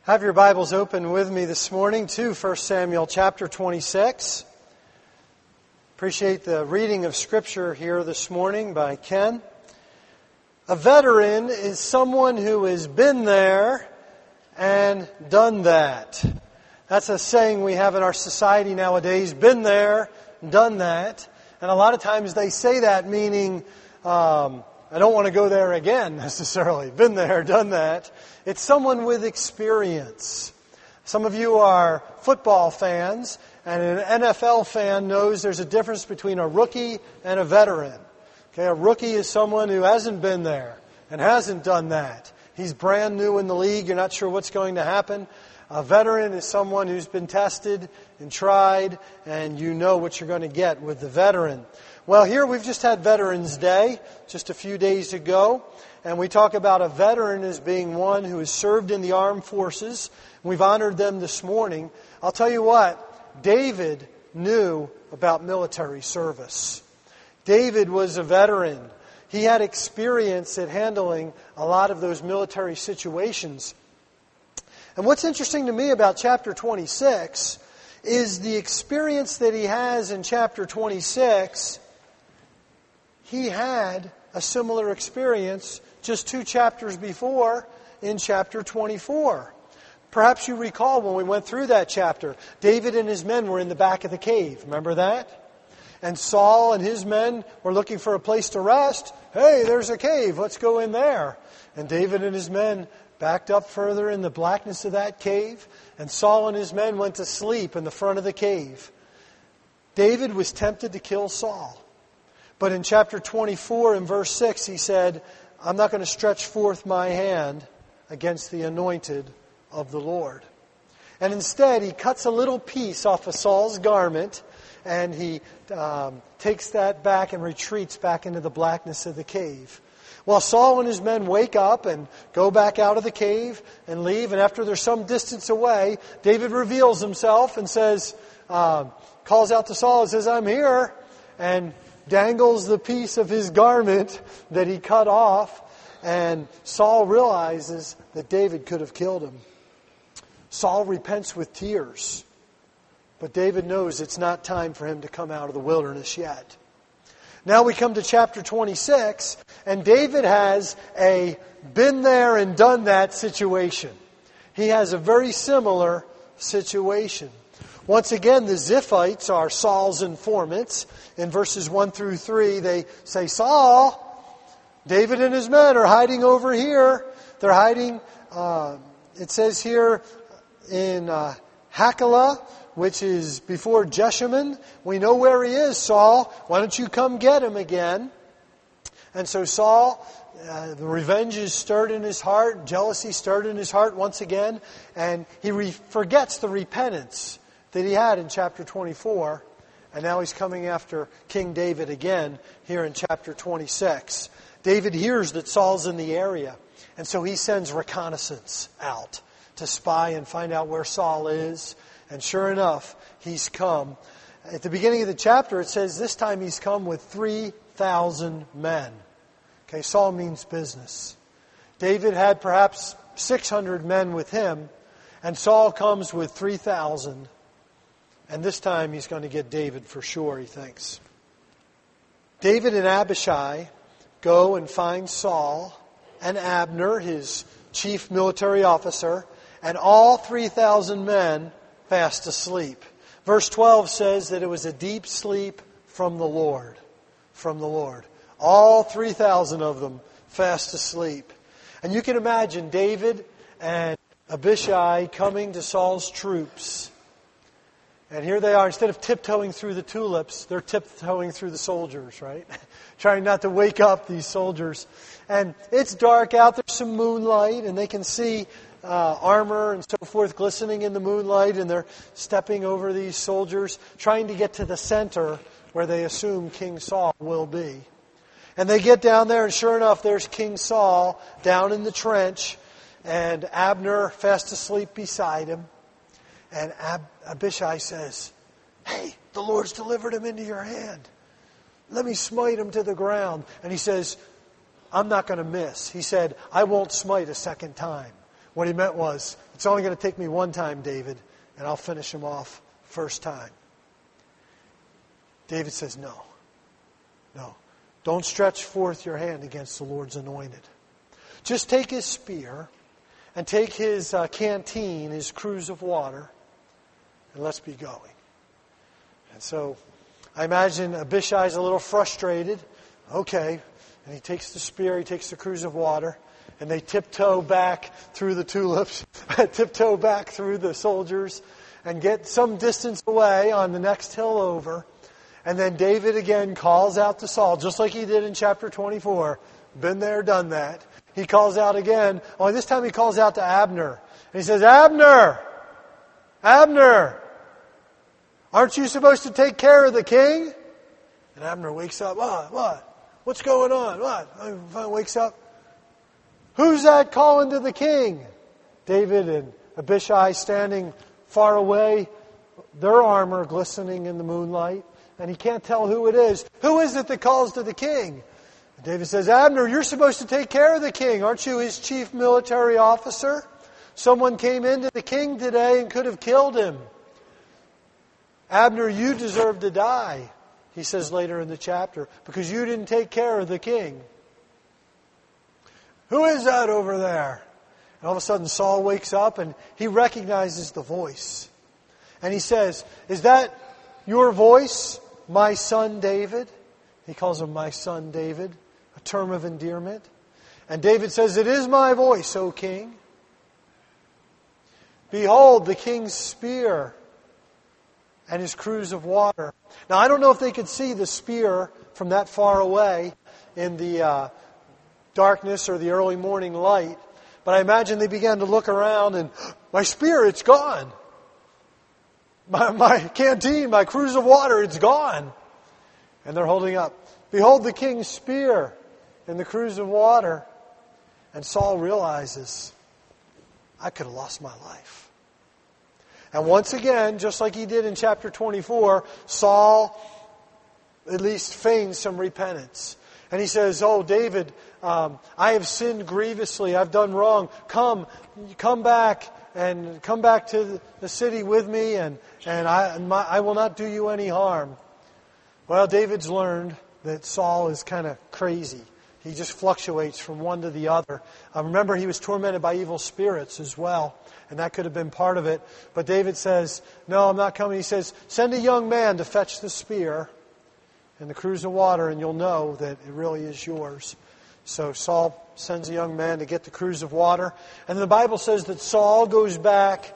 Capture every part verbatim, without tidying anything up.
Have your Bibles open with me this morning to First Samuel chapter twenty-six. Appreciate the reading of Scripture here this morning by Ken. A veteran is someone who has been there and done that. That's a saying we have in our society nowadays, been there, done that. And a lot of times they say that meaning, um, I don't want to go there again necessarily. Been there, done that. It's someone with experience. Some of you are football fans, and an N F L fan knows there's a difference between a rookie and a veteran. Okay, a rookie is someone who hasn't been there and hasn't done that. He's brand new in the league. You're not sure what's going to happen. A veteran is someone who's been tested and tried, and you know what you're going to get with the veteran. Well, here we've just had Veterans Day just a few days ago, and we talk about a veteran as being one who has served in the armed forces. We've honored them this morning. I'll tell you what, David knew about military service. David was a veteran. He had experience at handling a lot of those military situations. And what's interesting to me about chapter twenty-six is the experience that he has in chapter twenty-six. He had a similar experience just two chapters before in chapter twenty-four. Perhaps you recall when we went through that chapter, David and his men were in the back of the cave. Remember that? And Saul and his men were looking for a place to rest. Hey, there's a cave. Let's go in there. And David and his men backed up further in the blackness of that cave. And Saul and his men went to sleep in the front of the cave. David was tempted to kill Saul. But in chapter twenty-four and verse six, he said, I'm not going to stretch forth my hand against the anointed of the Lord. And instead, he cuts a little piece off of Saul's garment, and he um, takes that back and retreats back into the blackness of the cave. While Saul and his men wake up and go back out of the cave and leave, and after they're some distance away, David reveals himself and says, uh, calls out to Saul and says, I'm here, and dangles the piece of his garment that he cut off, and Saul realizes that David could have killed him. Saul repents with tears, but David knows it's not time for him to come out of the wilderness yet. Now we come to chapter twenty-six, and David has a been there and done that situation. He has a very similar situation. Once again, the Ziphites are Saul's informants. In verses one through three, they say, Saul, David and his men are hiding over here. They're hiding, uh, it says here in uh, Hachilah, which is before Jeshimon. We know where he is, Saul. Why don't you come get him again? And so Saul, uh, the revenge is stirred in his heart, jealousy stirred in his heart once again, and he re- forgets the repentance that he had in chapter twenty-four, and now he's coming after King David again here in chapter twenty-six. David hears that Saul's in the area, and so he sends reconnaissance out to spy and find out where Saul is. And sure enough, he's come. At the beginning of the chapter, it says this time he's come with three thousand men. Okay, Saul means business. David had perhaps six hundred men with him, and Saul comes with three thousand. And this time he's going to get David for sure, he thinks. David and Abishai go and find Saul and Abner, his chief military officer, and all three thousand men fast asleep. Verse twelve says that it was a deep sleep from the Lord. From the Lord. All three thousand of them fast asleep. And you can imagine David and Abishai coming to Saul's troops. And here they are, instead of tiptoeing through the tulips, they're tiptoeing through the soldiers, right? Trying not to wake up these soldiers. And it's dark out, there's some moonlight, and they can see uh, armor and so forth glistening in the moonlight, and they're stepping over these soldiers, trying to get to the center where they assume King Saul will be. And they get down there, and sure enough, there's King Saul down in the trench, and Abner fast asleep beside him. And Ab- Abishai says, hey, the Lord's delivered him into your hand. Let me smite him to the ground. And he says, I'm not going to miss. He said, I won't smite a second time. What he meant was, it's It's only going to take me one time, David, and I'll finish him off first time. David says, no. No. Don't stretch forth your hand against the Lord's anointed. Just take his spear and take his uh, canteen, his cruse of water, and let's be going. And so I imagine Abishai's a little frustrated. Okay. And he takes the spear, he takes the cruse of water, and they tiptoe back through the tulips, tiptoe back through the soldiers, and get some distance away on the next hill over. And then David again calls out to Saul, just like he did in chapter twenty-four. Been there, done that. He calls out again. Only this time he calls out to Abner. And he says, Abner! Abner! Aren't you supposed to take care of the king? And Abner wakes up. What? What? What's going on? What? Wakes up. Who's that calling to the king? David and Abishai standing far away, their armor glistening in the moonlight, and he can't tell who it is. Who is it that calls to the king? And David says, Abner, you're supposed to take care of the king. Aren't you his chief military officer? Someone came into the king today and could have killed him. Abner, you deserve to die, he says later in the chapter, because you didn't take care of the king. Who is that over there? And all of a sudden Saul wakes up and he recognizes the voice. And he says, is that your voice, my son David? He calls him my son David, a term of endearment. And David says, it is my voice, O king. Behold, the king's spear and his cruse of water. Now, I don't know if they could see the spear from that far away in the uh, darkness or the early morning light, but I imagine they began to look around and, my spear, it's gone. My, my canteen, my cruse of water, it's gone. And they're holding up, behold the king's spear and the cruse of water. And Saul realizes, I could have lost my life. And once again, just like he did in chapter twenty-four, Saul at least feigns some repentance. And he says, oh, David, um, I have sinned grievously. I've done wrong. Come, come back and come back to the city with me, and, and I, my, I will not do you any harm. Well, David's learned that Saul is kind of crazy. He just fluctuates from one to the other. Uh, remember, he was tormented by evil spirits as well, and that could have been part of it. But David says, no, I'm not coming. He says, send a young man to fetch the spear and the cruse of water, and you'll know that it really is yours. So Saul sends a young man to get the cruse of water. And the Bible says that Saul goes back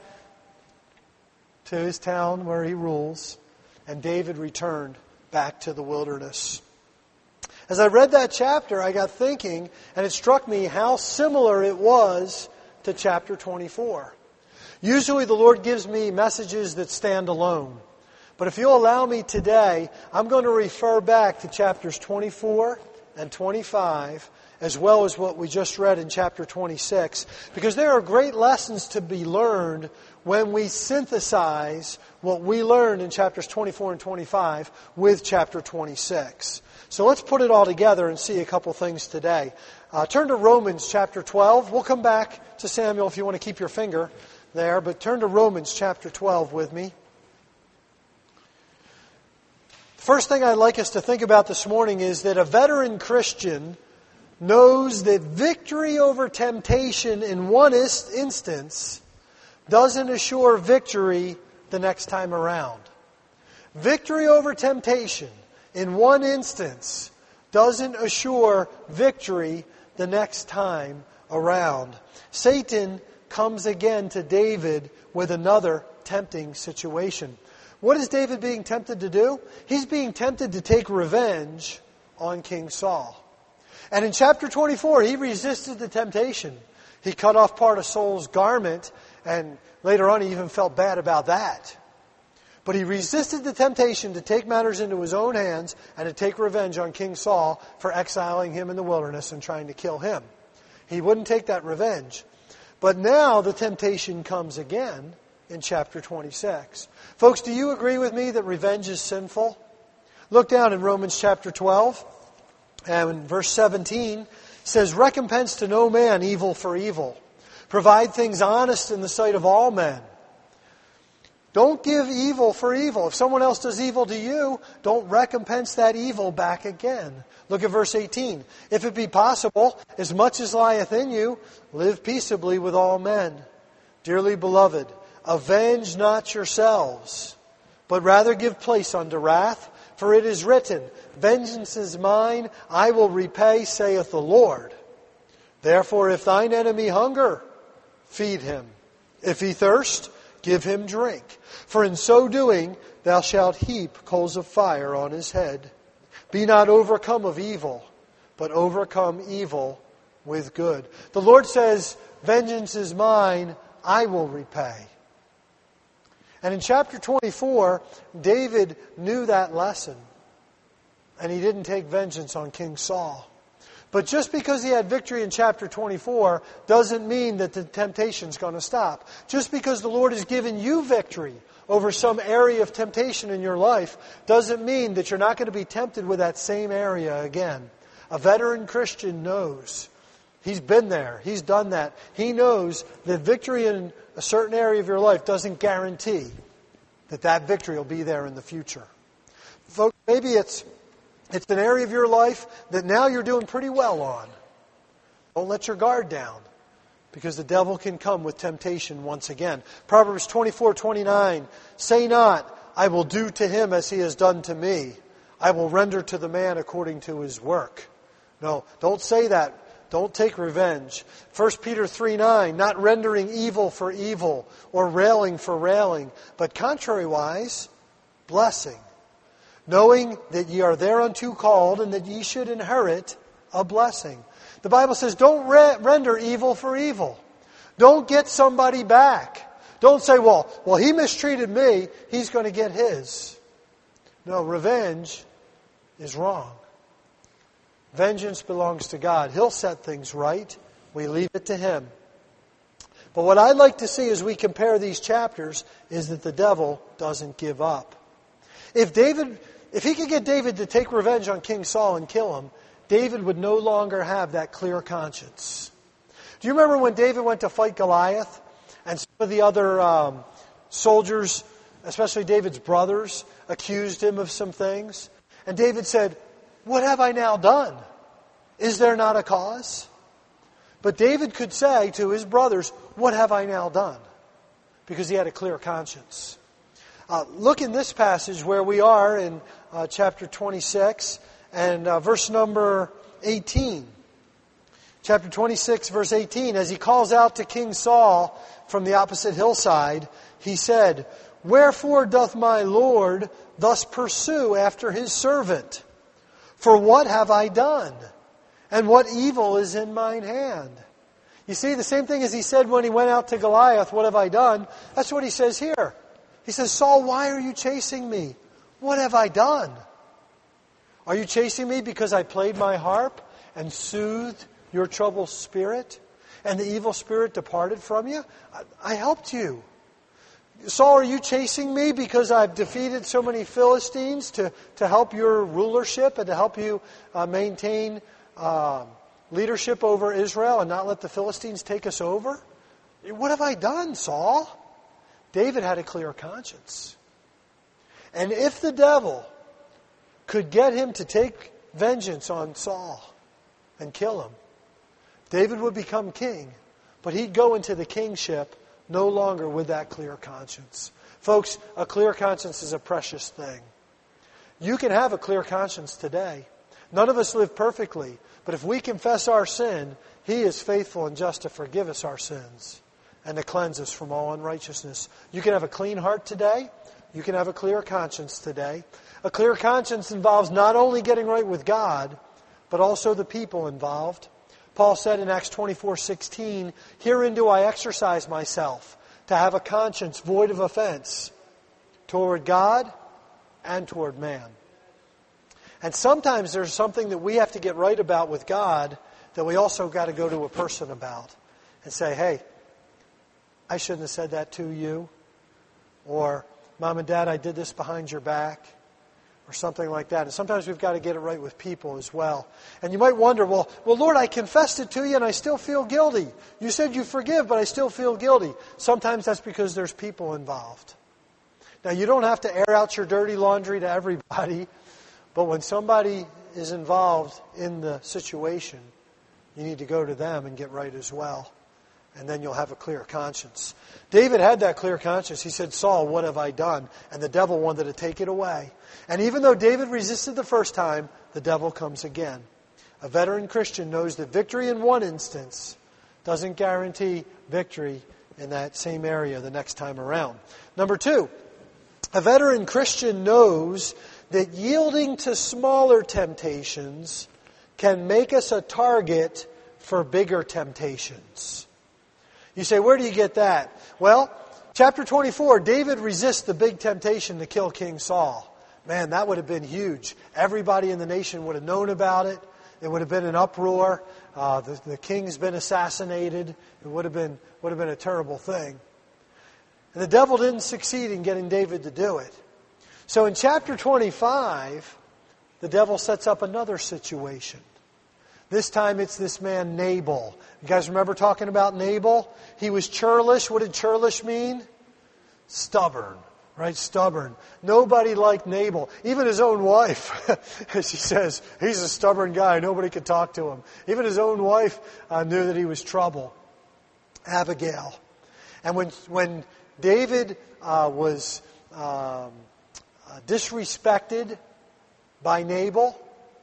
to his town where he rules, and David returned back to the wilderness. As I read that chapter, I got thinking, and it struck me how similar it was to chapter twenty-four. Usually the Lord gives me messages that stand alone. But if you'll allow me today, I'm going to refer back to chapters twenty-four and twenty-five, as well as what we just read in chapter twenty-six, because there are great lessons to be learned when we synthesize what we learned in chapters twenty-four and twenty-five with chapter twenty-six. So let's put it all together and see a couple things today. Uh, turn to Romans chapter twelve. We'll come back to Samuel if you want to keep your finger there, but turn to Romans chapter twelve with me. The first thing I'd like us to think about this morning is that a veteran Christian knows that victory over temptation in one ist- instance doesn't assure victory the next time around. Victory over temptation in one instance doesn't assure victory the next time around. Satan comes again to David with another tempting situation. What is David being tempted to do? He's being tempted to take revenge on King Saul. And in chapter twenty-four, he resisted the temptation. He cut off part of Saul's garment, and later on he even felt bad about that. But he resisted the temptation to take matters into his own hands and to take revenge on King Saul for exiling him in the wilderness and trying to kill him. He wouldn't take that revenge. But now the temptation comes again in chapter twenty-six. Folks, do you agree with me that revenge is sinful? Look down in Romans chapter twelve, and in verse seventeen says, recompense to no man evil for evil. Provide things honest in the sight of all men. Don't give evil for evil. If someone else does evil to you, don't recompense that evil back again. Look at verse eighteen. If it be possible, as much as lieth in you, live peaceably with all men. Dearly beloved, avenge not yourselves, but rather give place unto wrath. For it is written, Vengeance is mine, I will repay, saith the Lord. Therefore, if thine enemy hunger, feed him. If he thirst, give him drink. For in so doing, thou shalt heap coals of fire on his head. Be not overcome of evil, but overcome evil with good. The Lord says, vengeance is mine, I will repay. And in chapter twenty-four, David knew that lesson. And he didn't take vengeance on King Saul. But just because he had victory in chapter twenty-four doesn't mean that the temptation's going to stop. Just because the Lord has given you victory over some area of temptation in your life doesn't mean that you're not going to be tempted with that same area again. A veteran Christian knows. He's been there. He's done that. He knows that victory in a certain area of your life doesn't guarantee that that victory will be there in the future. Folks, maybe it's it's an area of your life that now you're doing pretty well on. Don't let your guard down, because the devil can come with temptation once again. Proverbs twenty-four twenty-nine, say not, I will do to him as he has done to me. I will render to the man according to his work. No, don't say that. Don't take revenge. First Peter three nine, not rendering evil for evil or railing for railing, but contrariwise, blessing. Knowing that ye are thereunto called and that ye should inherit a blessing. The Bible says don't re- render evil for evil. Don't get somebody back. Don't say, well, well, he mistreated me, he's going to get his. No, revenge is wrong. Vengeance belongs to God. He'll set things right. We leave it to Him. But what I'd like to see as we compare these chapters is that the devil doesn't give up. If David, if he could get David to take revenge on King Saul and kill him, David would no longer have that clear conscience. Do you remember when David went to fight Goliath and some of the other um, soldiers, especially David's brothers, accused him of some things? And David said, what have I now done? Is there not a cause? But David could say to his brothers, what have I now done? Because he had a clear conscience. Uh, look in this passage where we are in uh, chapter twenty-six and uh, verse number eighteen. Chapter twenty-six, verse eighteen, as he calls out to King Saul from the opposite hillside, he said, wherefore doth my Lord thus pursue after his servant? For what have I done? And what evil is in mine hand? You see, the same thing as he said when he went out to Goliath, what have I done? That's what he says here. He says, Saul, why are you chasing me? What have I done? Are you chasing me because I played my harp and soothed your troubled spirit? And the evil spirit departed from you? I, I helped you. Saul, are you chasing me because I've defeated so many Philistines to, to help your rulership and to help you uh, maintain uh, leadership over Israel and not let the Philistines take us over? What have I done, Saul? David had a clear conscience. And if the devil could get him to take vengeance on Saul and kill him, David would become king, but he'd go into the kingship no longer with that clear conscience. Folks, a clear conscience is a precious thing. You can have a clear conscience today. None of us live perfectly, but if we confess our sin, He is faithful and just to forgive us our sins and to cleanse us from all unrighteousness. You can have a clean heart today. You can have a clear conscience today. A clear conscience involves not only getting right with God, but also the people involved. Paul said in Acts twenty-four sixteen, herein do I exercise myself, to have a conscience void of offense toward God and toward man. And sometimes there's something that we have to get right about with God that we also got to go to a person about and say, hey, I shouldn't have said that to you. Or, Mom and Dad, I did this behind your back. or something like that. And sometimes we've got to get it right with people as well. And you might wonder, well, well, Lord, I confessed it to you and I still feel guilty. You said you forgive, but I still feel guilty. Sometimes that's because there's people involved. Now, you don't have to air out your dirty laundry to everybody, but when somebody is involved in the situation, you need to go to them and get right as well. And then you'll have a clear conscience. David had that clear conscience. He said, Saul, what have I done? And the devil wanted to take it away. And even though David resisted the first time, the devil comes again. A veteran Christian knows that victory in one instance doesn't guarantee victory in that same area the next time around. Number two, a veteran Christian knows that yielding to smaller temptations can make us a target for bigger temptations. You say, where do you get that? Well, chapter twenty-four, David resists the big temptation to kill King Saul. Man, that would have been huge. Everybody in the nation would have known about it. It would have been an uproar. Uh, the, the king's been assassinated. It would have been would have been a terrible thing. And the devil didn't succeed in getting David to do it. So in chapter twenty-five, the devil sets up another situation. This time it's this man Nabal. You guys remember talking about Nabal? He was churlish. What did churlish mean? Stubborn, right? Stubborn. Nobody liked Nabal. Even his own wife, she says, he's a stubborn guy. Nobody could talk to him. Even his own wife uh, knew that he was trouble. Abigail. And when when David uh, was um, uh, disrespected by Nabal,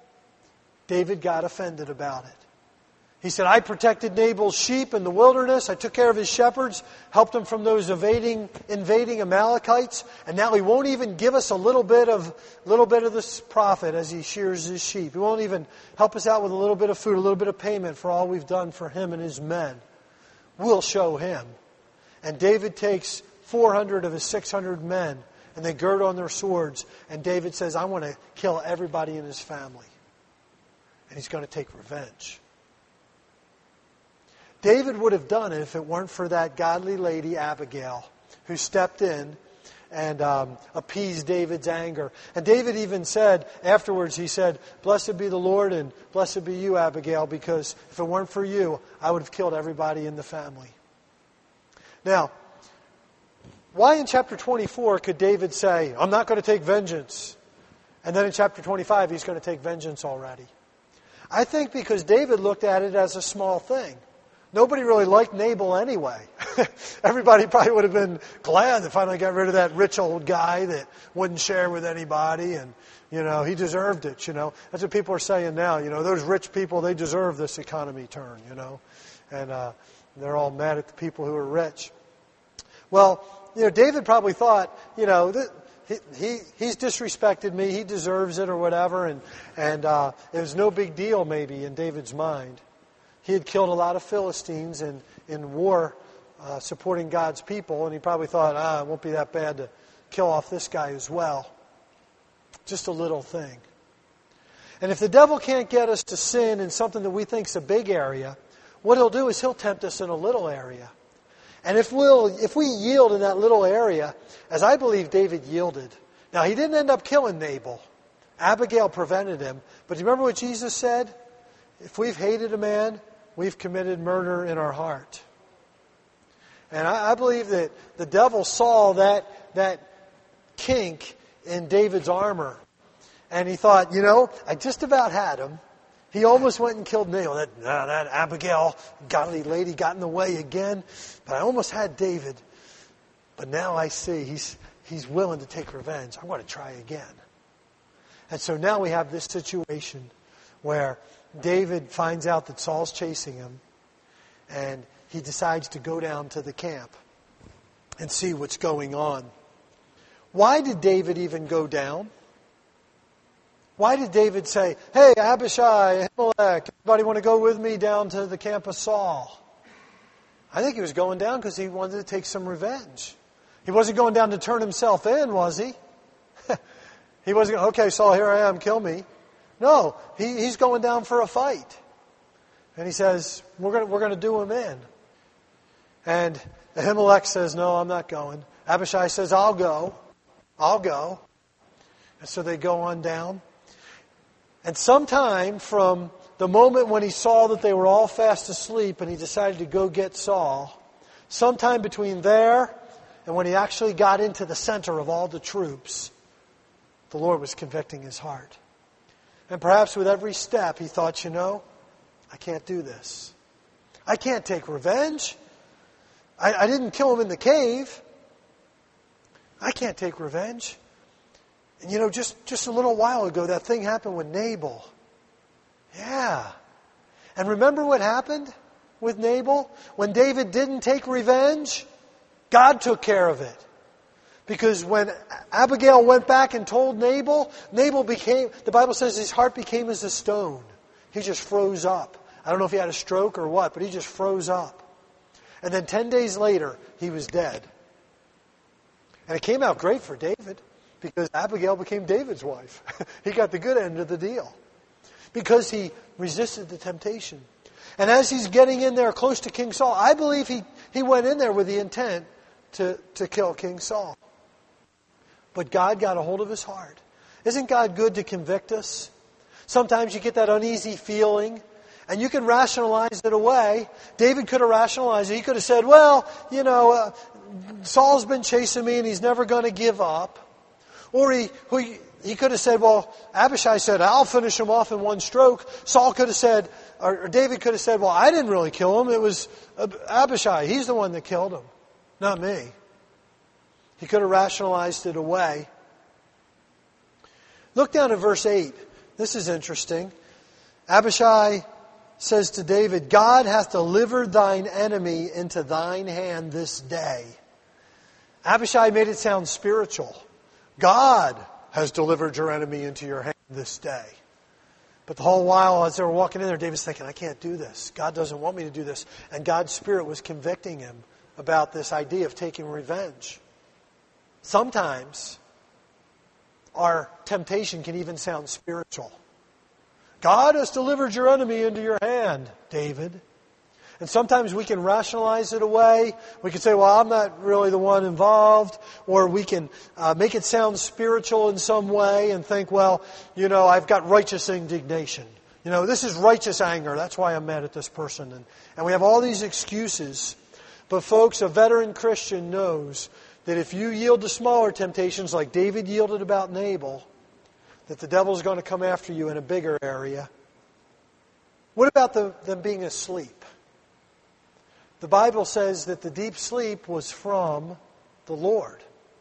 David got offended about it. He said, I protected Nabal's sheep in the wilderness. I took care of his shepherds, helped him from those evading, invading Amalekites, and now he won't even give us a little bit of little bit of this profit as he shears his sheep. He won't even help us out with a little bit of food, a little bit of payment for all we've done for him and his men. We'll show him. And David takes four hundred of his six hundred men, and they gird on their swords, and David says, I want to kill everybody in his family. And he's going to take revenge. David would have done it if it weren't for that godly lady, Abigail, who stepped in and um, appeased David's anger. And David even said, afterwards, he said, blessed be the Lord and blessed be you, Abigail, because if it weren't for you, I would have killed everybody in the family. Now, why in chapter twenty-four could David say, I'm not going to take vengeance? And then in chapter twenty-five, he's going to take vengeance already. I think because David looked at it as a small thing. Nobody really liked Nabal anyway. Everybody probably would have been glad they finally got rid of that rich old guy that wouldn't share with anybody. And, you know, he deserved it, you know. That's what people are saying now. You know, those rich people, they deserve this economy turn, you know. And uh, they're all mad at the people who are rich. Well, you know, David probably thought, you know, th- He, he he's disrespected me. He deserves it or whatever. And, and uh, it was no big deal maybe in David's mind. He had killed a lot of Philistines in, in war uh, supporting God's people. And he probably thought, ah, it won't be that bad to kill off this guy as well. Just a little thing. And if the devil can't get us to sin in something that we think is a big area, what he'll do is he'll tempt us in a little area. And if we'll, if we yield in that little area, as I believe David yielded. Now, he didn't end up killing Nabal. Abigail prevented him. But do you remember what Jesus said? If we've hated a man, we've committed murder in our heart. And I, I believe that the devil saw that, that kink in David's armor. And he thought, you know, I just about had him. He almost went and killed Nabal. That, uh, that Abigail, godly lady, got in the way again. But I almost had David. But now I see he's he's willing to take revenge. I want to try again. And so now we have this situation where David finds out that Saul's chasing him. And he decides to go down to the camp and see what's going on. Why did David even go down? Why did David say, hey, Abishai, Ahimelech, everybody want to go with me down to the camp of Saul? I think he was going down because he wanted to take some revenge. He wasn't going down to turn himself in, was he? He wasn't going, okay, Saul, here I am, kill me. No, he, he's going down for a fight. And he says, we're going to, we're going to do him in. And Ahimelech says, no, I'm not going. Abishai says, I'll go. I'll go. And so they go on down. And sometime from the moment when he saw that they were all fast asleep and he decided to go get Saul, sometime between there and when he actually got into the center of all the troops, the Lord was convicting his heart. And perhaps with every step he thought, you know, I can't do this. I can't take revenge. I, I didn't kill him in the cave. I can't take revenge. And you know, just, just a little while ago, that thing happened with Nabal. Yeah. And remember what happened with Nabal? When David didn't take revenge, God took care of it. Because when Abigail went back and told Nabal, Nabal became, the Bible says his heart became as a stone. He just froze up. I don't know if he had a stroke or what, but he just froze up. And then ten days later, he was dead. And it came out great for David, because Abigail became David's wife. He got the good end of the deal. Because he resisted the temptation. And as he's getting in there close to King Saul, I believe he, he went in there with the intent to, to kill King Saul. But God got a hold of his heart. Isn't God good to convict us? Sometimes you get that uneasy feeling, and you can rationalize it away. David could have rationalized it. He could have said, well, you know, uh, Saul's been chasing me and he's never going to give up. Or he, he he could have said, well, Abishai said, I'll finish him off in one stroke. Saul could have said, or David could have said, well, I didn't really kill him. It was Abishai. He's the one that killed him, not me. He could have rationalized it away. Look down at verse eight. This is interesting. Abishai says to David, God hath delivered thine enemy into thine hand this day. Abishai made it sound spiritual. God has delivered your enemy into your hand this day. But the whole while as they were walking in there, David's thinking, I can't do this. God doesn't want me to do this. And God's Spirit was convicting him about this idea of taking revenge. Sometimes our temptation can even sound spiritual. God has delivered your enemy into your hand, David. And sometimes we can rationalize it away. We can say, well, I'm not really the one involved. Or we can uh, make it sound spiritual in some way and think, well, you know, I've got righteous indignation. You know, this is righteous anger. That's why I'm mad at this person. And, and we have all these excuses. But folks, a veteran Christian knows that if you yield to smaller temptations like David yielded about Nabal, that the devil's going to come after you in a bigger area. What about the, them being asleep? The Bible says that the deep sleep was from the Lord.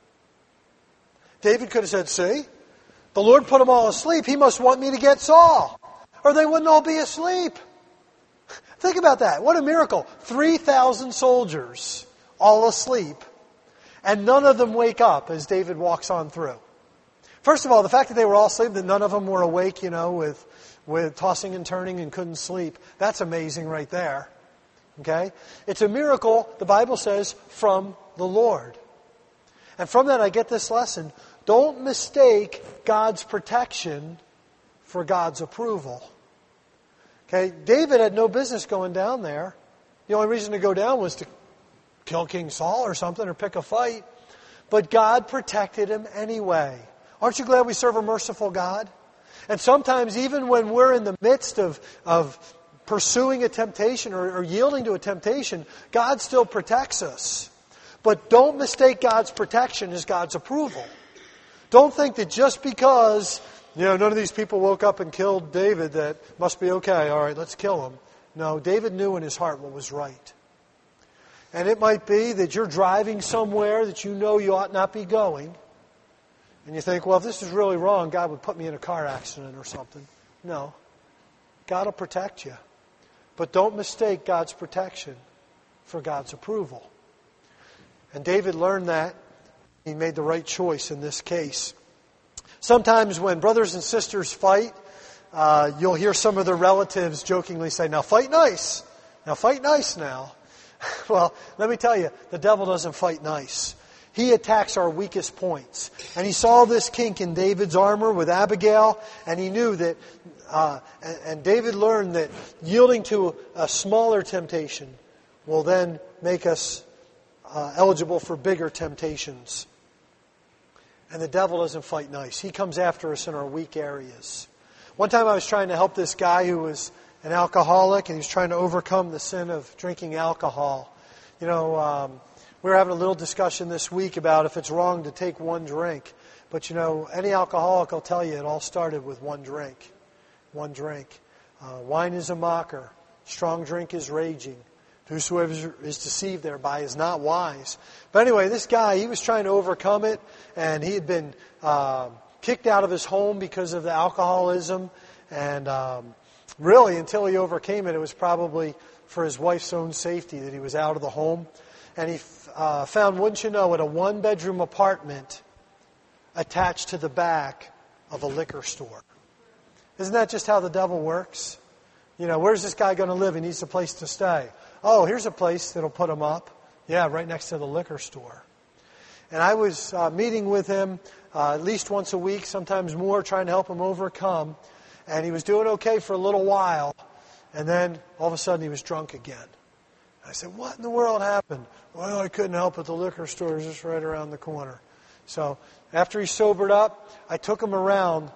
David could have said, see, the Lord put them all asleep. He must want me to get Saul, or they wouldn't all be asleep. Think about that. What a miracle. three thousand soldiers all asleep, and none of them wake up as David walks on through. First of all, the fact that they were all asleep, that none of them were awake, you know, with, with tossing and turning and couldn't sleep, that's amazing right there. Okay? It's a miracle, the Bible says, from the Lord. And from that I get this lesson. Don't mistake God's protection for God's approval. Okay? David had no business going down there. The only reason to go down was to kill King Saul or something, or pick a fight. But God protected him anyway. Aren't you glad we serve a merciful God? And sometimes even when we're in the midst of, of pursuing a temptation or, or yielding to a temptation, God still protects us. But don't mistake God's protection as God's approval. Don't think that just because, you know, none of these people woke up and killed David, that must be okay. All right, let's kill him. No, David knew in his heart what was right. And it might be that you're driving somewhere that you know you ought not be going. And you think, well, if this is really wrong, God would put me in a car accident or something. No. God will protect you. But don't mistake God's protection for God's approval. And David learned that. He made the right choice in this case. Sometimes when brothers and sisters fight, uh, you'll hear some of their relatives jokingly say, now fight nice. Now fight nice now. Well, let me tell you, the devil doesn't fight nice. He attacks our weakest points. And he saw this kink in David's armor with Abigail, and he knew that, uh, and, and David learned that yielding to a smaller temptation will then make us uh, eligible for bigger temptations. And the devil doesn't fight nice. He comes after us in our weak areas. One time I was trying to help this guy who was an alcoholic, and he was trying to overcome the sin of drinking alcohol. You know, um, we were having a little discussion this week about if it's wrong to take one drink. But, you know, any alcoholic will tell you it all started with one drink. One drink. Uh, wine is a mocker. Strong drink is raging. Whosoever is deceived thereby is not wise. But anyway, this guy, he was trying to overcome it, and he had been uh, kicked out of his home because of the alcoholism. And um, really, until he overcame it, it was probably for his wife's own safety that he was out of the home. And he uh, found, wouldn't you know, it, a one-bedroom apartment attached to the back of a liquor store. Isn't that just how the devil works? You know, where's this guy going to live? He needs a place to stay. Oh, here's a place that'll put him up. Yeah, right next to the liquor store. And I was uh, meeting with him uh, at least once a week, sometimes more, trying to help him overcome. And he was doing okay for a little while. And then all of a sudden he was drunk again. I said, what in the world happened? Well, I couldn't help it. The liquor store is just right around the corner. So after he sobered up, I took him around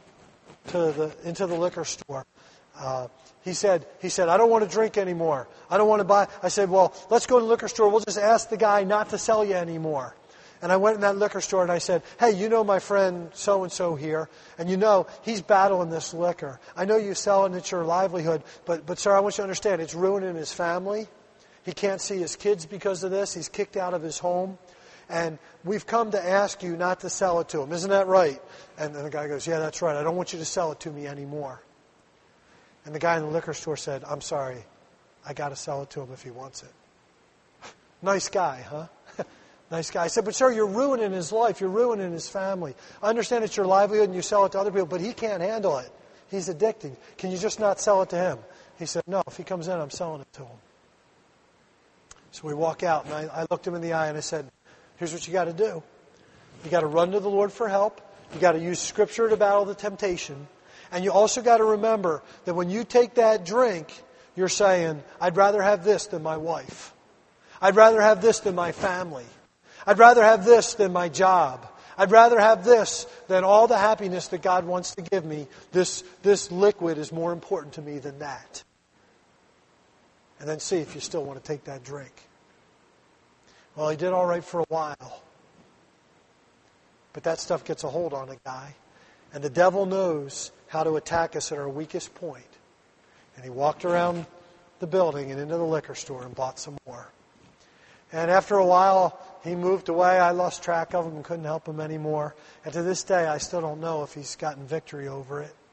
to the into the liquor store. Uh, he said, he said, I don't want to drink anymore. I don't want to buy. I said, well, let's go to the liquor store. We'll just ask the guy not to sell you anymore. And I went in that liquor store and I said, hey, you know my friend so-and-so here, and you know he's battling this liquor. I know you sell it, it's your livelihood, but, but sir, I want you to understand, it's ruining his family. He can't see his kids because of this. He's kicked out of his home. And we've come to ask you not to sell it to him. Isn't that right? And then the guy goes, yeah, that's right. I don't want you to sell it to me anymore. And the guy in the liquor store said, I'm sorry. I got to sell it to him if he wants it. Nice guy, huh? Nice guy. I said, but sir, you're ruining his life. You're ruining his family. I understand it's your livelihood and you sell it to other people, but he can't handle it. He's addicted. Can you just not sell it to him? He said, no, if he comes in, I'm selling it to him. So we walk out, and I, I looked him in the eye and I said, here's what you got to do. You got to run to the Lord for help. You got to use Scripture to battle the temptation. And you also got to remember that when you take that drink, you're saying, I'd rather have this than my wife. I'd rather have this than my family. I'd rather have this than my job. I'd rather have this than all the happiness that God wants to give me. This, this liquid is more important to me than that. And then see if you still want to take that drink. Well, he did all right for a while. But that stuff gets a hold on a guy. And the devil knows how to attack us at our weakest point. And he walked around the building and into the liquor store and bought some more. And after a while, he moved away. I lost track of him and couldn't help him anymore. And to this day, I still don't know if he's gotten victory over it.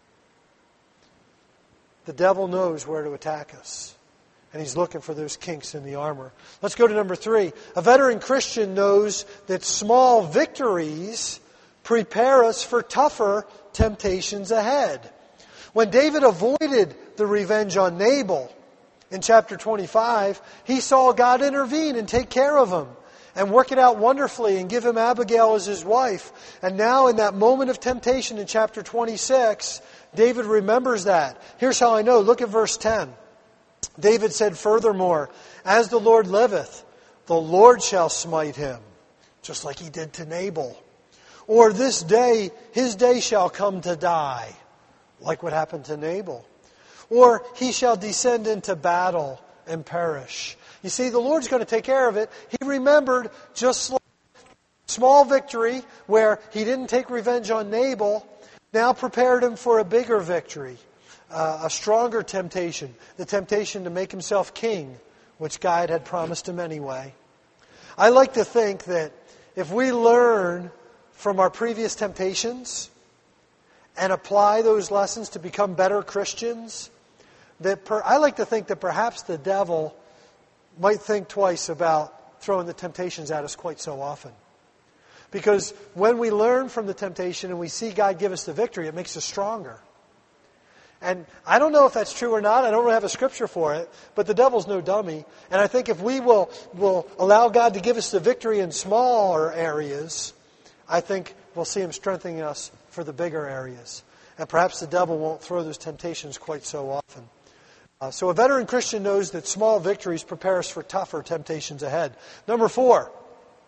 The devil knows where to attack us. And he's looking for those kinks in the armor. Let's go to number three. A veteran Christian knows that small victories prepare us for tougher temptations ahead. When David avoided the revenge on Nabal in chapter twenty-five, he saw God intervene and take care of him and work it out wonderfully and give him Abigail as his wife. And now in that moment of temptation in chapter twenty-six, David remembers that. Here's how I know. Look at verse ten. David said furthermore, as the Lord liveth, the Lord shall smite him, just like he did to Nabal. Or this day, his day shall come to die, like what happened to Nabal. Or he shall descend into battle and perish. You see, the Lord's going to take care of it. He remembered just like small victory where he didn't take revenge on Nabal, now prepared him for a bigger victory. Uh, a stronger temptation, the temptation to make himself king, which God had promised him anyway. I like to think that if we learn from our previous temptations and apply those lessons to become better Christians, that per, I like to think that perhaps the devil might think twice about throwing the temptations at us quite so often. Because when we learn from the temptation and we see God give us the victory, it makes us stronger. And I don't know if that's true or not. I don't really have a scripture for it. But the devil's no dummy. And I think if we will, will allow God to give us the victory in smaller areas, I think we'll see him strengthening us for the bigger areas. And perhaps the devil won't throw those temptations quite so often. Uh, so a veteran Christian knows that small victories prepare us for tougher temptations ahead. Number four,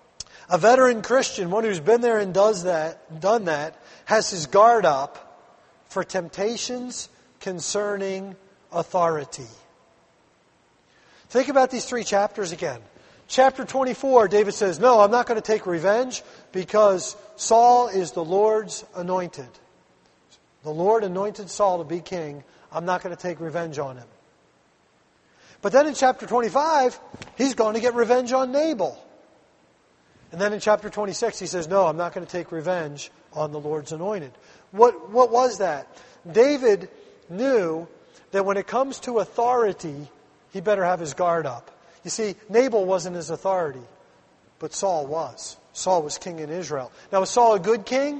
A veteran Christian, one who's been there and does that, done that, has his guard up for temptations concerning authority. Think about these three chapters again. Chapter twenty-four, David says, no, I'm not going to take revenge because Saul is the Lord's anointed. The Lord anointed Saul to be king. I'm not going to take revenge on him. But then in chapter twenty-five, he's going to get revenge on Nabal. And then in chapter twenty-six, he says, no, I'm not going to take revenge on the Lord's anointed. What, what was that? David knew that when it comes to authority, he better have his guard up. You see, Nabal wasn't his authority, but Saul was. Saul was king in Israel. Now, was Saul a good king?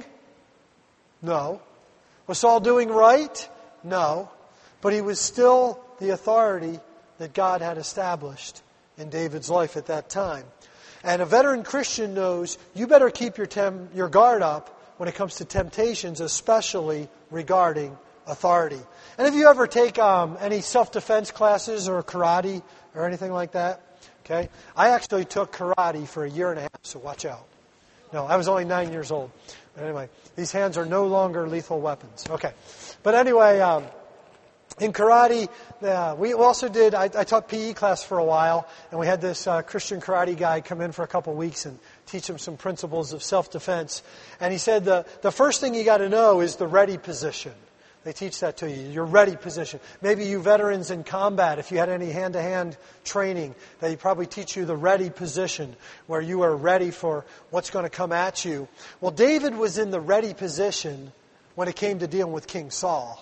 No. Was Saul doing right? No. But he was still the authority that God had established in David's life at that time. And a veteran Christian knows you better keep your tem- your guard up when it comes to temptations, especially regarding authority. And if you ever take um, any self-defense classes or karate or anything like that, okay? I actually took karate for a year and a half, so watch out. No, I was only nine years old. But anyway, these hands are no longer lethal weapons. Okay. But anyway, um, in karate, uh, we also did, I, I taught P E class for a while, and we had this uh, Christian karate guy come in for a couple of weeks and teach him some principles of self-defense. And he said the, the first thing you got to know is the ready position. They teach that to you, your ready position. Maybe you veterans in combat, if you had any hand-to-hand training, they probably teach you the ready position, where you are ready for what's going to come at you. Well, David was in the ready position when it came to dealing with King Saul.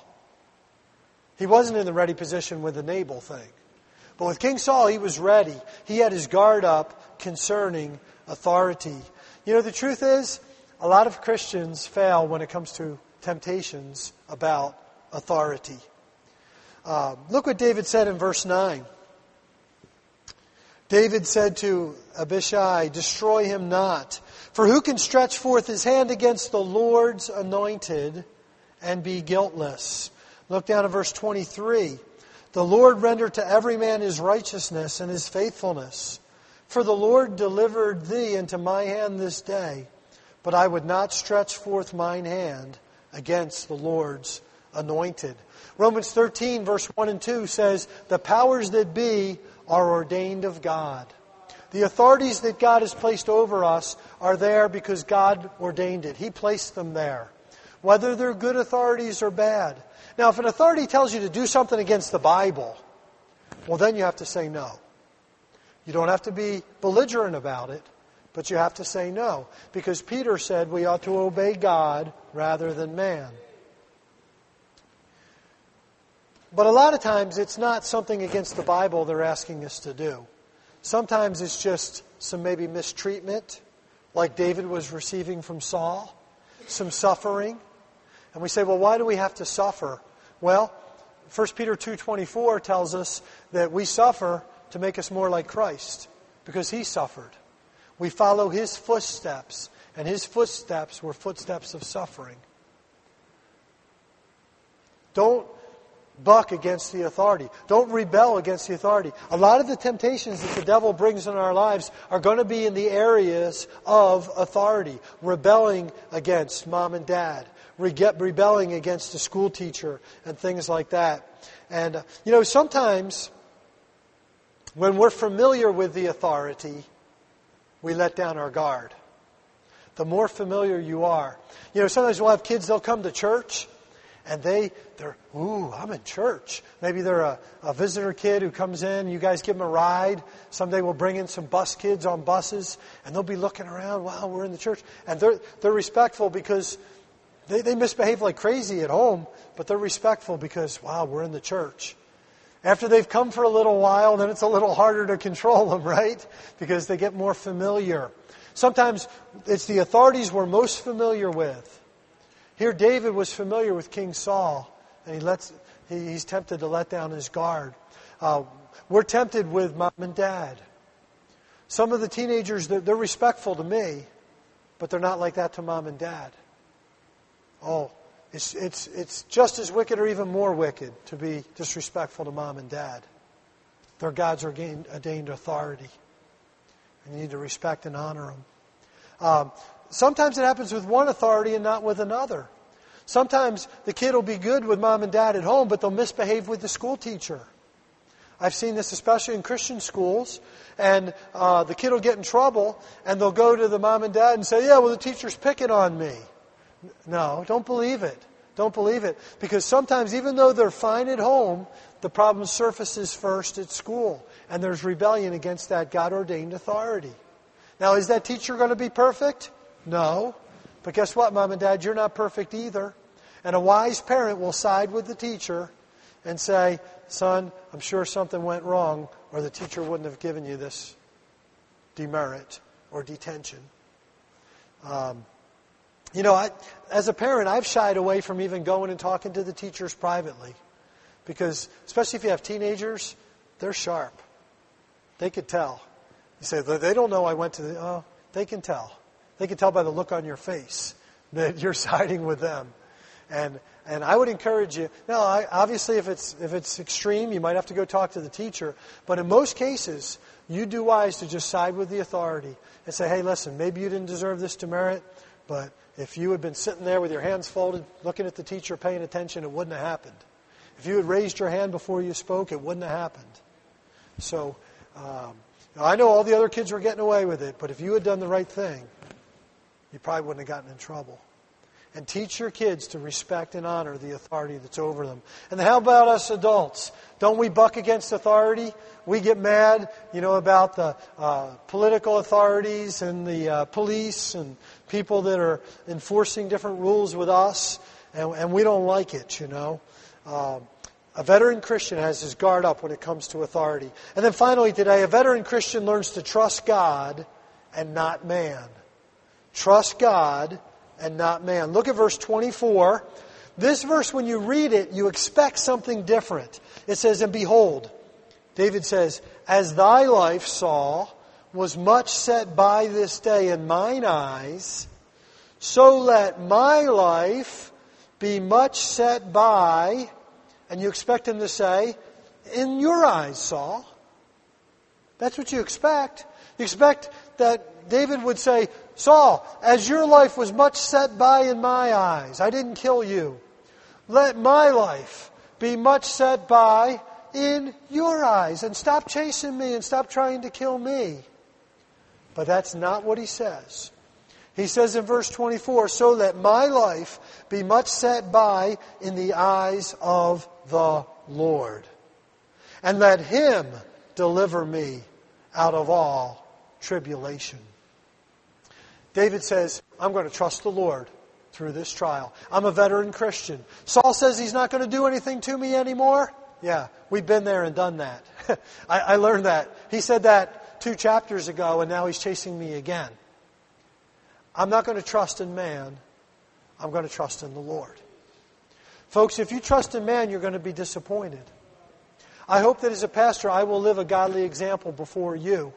He wasn't in the ready position with the Nabal thing. But with King Saul, he was ready. He had his guard up concerning authority. You know, the truth is, a lot of Christians fail when it comes to temptations about authority. Uh, look what David said in verse nine. David said to Abishai, destroy him not. For who can stretch forth his hand against the Lord's anointed and be guiltless? Look down at verse twenty-three. The Lord render to every man his righteousness and his faithfulness. For the Lord delivered thee into my hand this day, but I would not stretch forth mine hand against the Lord's anointed. Romans thirteen, verse one and two says, the powers that be are ordained of God. The authorities that God has placed over us are there because God ordained it. He placed them there. Whether they're good authorities or bad. Now, if an authority tells you to do something against the Bible, well, then you have to say no. You don't have to be belligerent about it, but you have to say no. Because Peter said we ought to obey God rather than man. But a lot of times it's not something against the Bible they're asking us to do. Sometimes it's just some maybe mistreatment, like David was receiving from Saul, some suffering. And we say, well, why do we have to suffer? Well, First Peter two twenty-four tells us that we suffer to make us more like Christ, because He suffered. We follow His footsteps, and His footsteps were footsteps of suffering. Don't buck against the authority. Don't rebel against the authority. A lot of the temptations that the devil brings in our lives are going to be in the areas of authority. Rebelling against mom and dad. Rebelling against a school teacher and things like that. And, uh, you know, sometimes when we're familiar with the authority, we let down our guard. The more familiar you are. You know, sometimes we'll have kids, they'll come to church, and they, they're, ooh, I'm in church. Maybe they're a, a visitor kid who comes in, you guys give them a ride. Someday we'll bring in some bus kids on buses, and they'll be looking around, wow, we're in the church. And they're, they're respectful because they, they misbehave like crazy at home, but they're respectful because, wow, we're in the church. After they've come for a little while, then it's a little harder to control them, right? Because they get more familiar. Sometimes it's the authorities we're most familiar with. Here David was familiar with King Saul, and he lets, he, he's tempted to let down his guard. Uh, we're tempted with mom and dad. Some of the teenagers, they're, they're respectful to me, but they're not like that to mom and dad. Oh, it's, it's, it's just as wicked or even more wicked to be disrespectful to mom and dad. They're God's ordained, ordained authority. And you need to respect and honor them. Um, sometimes it happens with one authority and not with another. Sometimes the kid will be good with mom and dad at home, but they'll misbehave with the school teacher. I've seen this especially in Christian schools, and uh, the kid will get in trouble, and they'll go to the mom and dad and say, yeah, well, the teacher's picking on me. No, don't believe it. Don't believe it. Because sometimes, even though they're fine at home, the problem surfaces first at school, and there's rebellion against that God-ordained authority. Now, is that teacher going to be perfect? No. But guess what, mom and dad? You're not perfect either. And a wise parent will side with the teacher and say, son, I'm sure something went wrong, or the teacher wouldn't have given you this demerit or detention. Um, you know, I, as a parent, I've shied away from even going and talking to the teachers privately. Because, especially if you have teenagers, they're sharp. They could tell. You say, they don't know I went to the... Oh, they can tell. They can tell by the look on your face that you're siding with them. And and I would encourage you. Now, I, obviously, if it's if it's extreme, you might have to go talk to the teacher. But in most cases, you do wise to just side with the authority and say, hey, listen, maybe you didn't deserve this demerit, but if you had been sitting there with your hands folded, looking at the teacher, paying attention, it wouldn't have happened. If you had raised your hand before you spoke, it wouldn't have happened. So, um, I know all the other kids were getting away with it, but if you had done the right thing, you probably wouldn't have gotten in trouble. And teach your kids to respect and honor the authority that's over them. And how about us adults? Don't we buck against authority? We get mad, you know, about the uh, political authorities and the uh, police and people that are enforcing different rules with us, and, and we don't like it, you know. Um, a veteran Christian has his guard up when it comes to authority. And then finally today, a veteran Christian learns to trust God and not man. Trust God and not man. Look at verse twenty-four. This verse, when you read it, you expect something different. It says, and behold, David says, as thy life, Saul, was much set by this day in mine eyes, so let my life be much set by, and you expect him to say, in your eyes, Saul. That's what you expect. You expect that David would say, Saul, as your life was much set by in my eyes, I didn't kill you. Let my life be much set by in your eyes. And stop chasing me and stop trying to kill me. But that's not what he says. He says in verse twenty-four, so let my life be much set by in the eyes of the Lord. And let Him deliver me out of all tribulation. David says, I'm going to trust the Lord through this trial. I'm a veteran Christian. Saul says he's not going to do anything to me anymore. Yeah, we've been there and done that. I, I learned that. He said that two chapters ago, and now he's chasing me again. I'm not going to trust in man. I'm going to trust in the Lord. Folks, if you trust in man, you're going to be disappointed. I hope that as a pastor, I will live a godly example before you.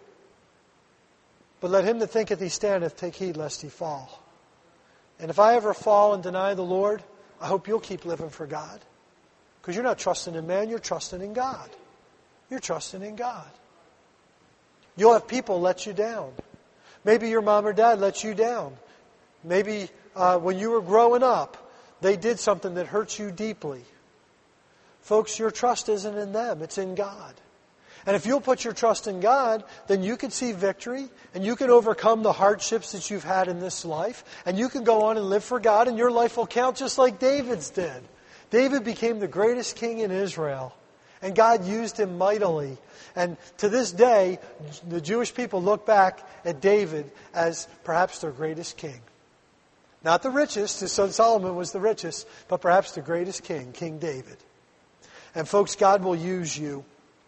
But let him that thinketh he standeth take heed lest he fall. And if I ever fall and deny the Lord, I hope you'll keep living for God. Because you're not trusting in man, you're trusting in God. You're trusting in God. You'll have people let you down. Maybe your mom or dad let you down. Maybe uh, when you were growing up, they did something that hurt you deeply. Folks, your trust isn't in them, it's in God. And if you'll put your trust in God, then you can see victory, and you can overcome the hardships that you've had in this life, and you can go on and live for God, and your life will count just like David's did. David became the greatest king in Israel, and God used him mightily. And to this day, the Jewish people look back at David as perhaps their greatest king. Not the richest, his son Solomon was the richest, but perhaps the greatest king, King David. And folks, God will use you.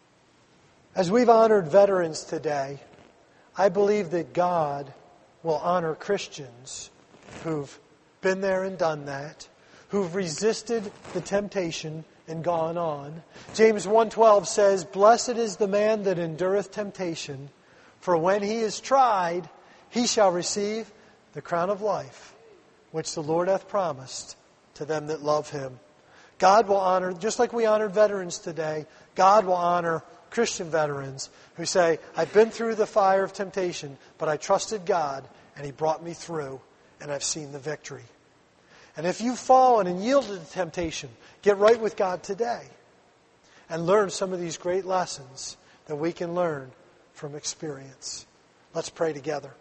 As we've honored veterans today, I believe that God will honor Christians who've been there and done that, who've resisted the temptation and gone on. James one twelve says, blessed is the man that endureth temptation, for when he is tried, he shall receive the crown of life, which the Lord hath promised to them that love Him. God will honor, just like we honored veterans today, God will honor Christian veterans who say, I've been through the fire of temptation, but I trusted God and He brought me through and I've seen the victory. And if you've fallen and yielded to temptation, get right with God today and learn some of these great lessons that we can learn from experience. Let's pray together.